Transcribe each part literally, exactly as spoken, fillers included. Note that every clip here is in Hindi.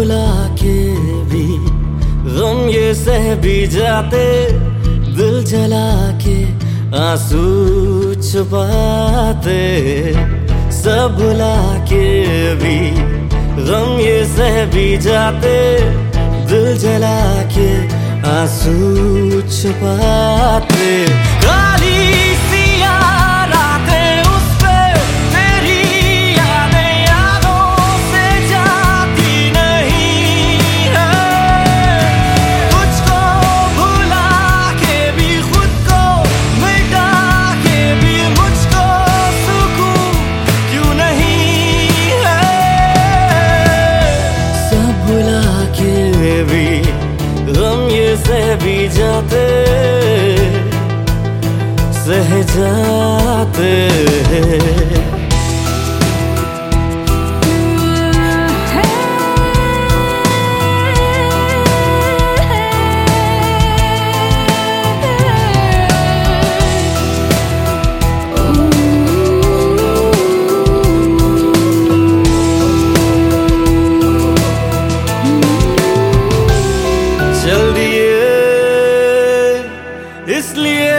भुला के भी गम ये सह भी जाते, दिल जला के आंसू छुपाते। सब भुला के भी गम ये सह भी जाते, दिल जला के आंसू छुपाते। काली सिया रातें उस पे तेरी यादें यादों से जाती नहीं है। तुझको भुला के भी खुद को मिटा के भी मुझको सुकून क्यों नहीं है। सब भुला के भी गम ये सह भी जाते, सह जाते हैं। चल दिए इसलिए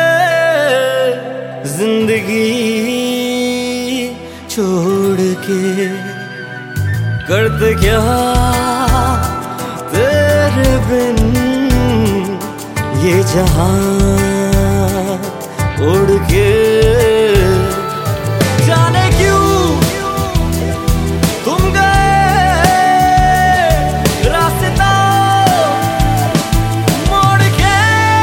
जिंदगी छोड़ के, करते क्या तेरे बिन ये जहां उड़ के। जाने क्यों तुम गए रास्ता मोड़ के।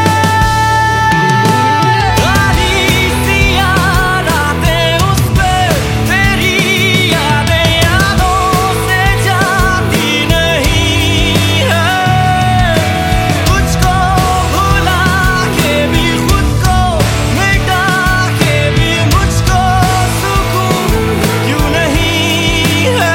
काली सिया रातें उस पे तेरी यादें यादों से जाती नहीं है। तुझको भुला के भी खुद को मिटा के भी मुझको सुकून क्यों नहीं है।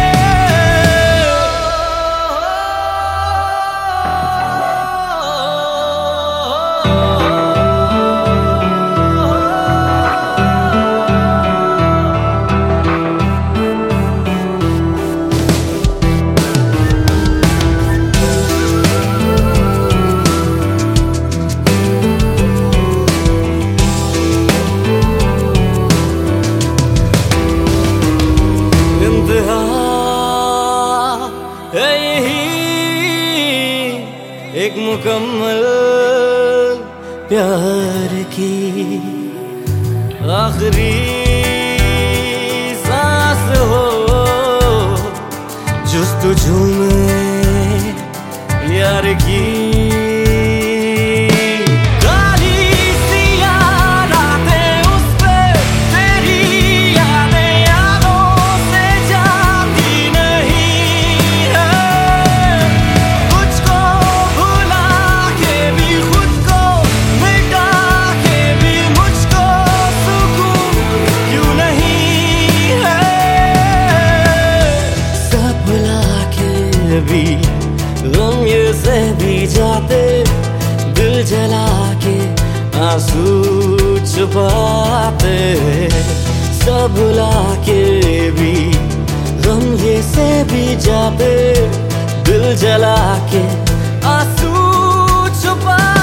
इंतहा है यही एक मुकम्मल प्यार की, आखिरी सांस हो जुस्तजू में यार की। काली सिया रातें उस पे तेरी यादें यादों से जाती नहीं है। तुझको भुला के भी खुद को मिटा के भी मुझको सुकून क्यों नहीं है। सब भुला के भी गम ये सह भी जाते, दिल जला के आंसू छुपाते। सब भुला के भी गम ये सह भी जाते, दिल जला के आंसू छुपाते।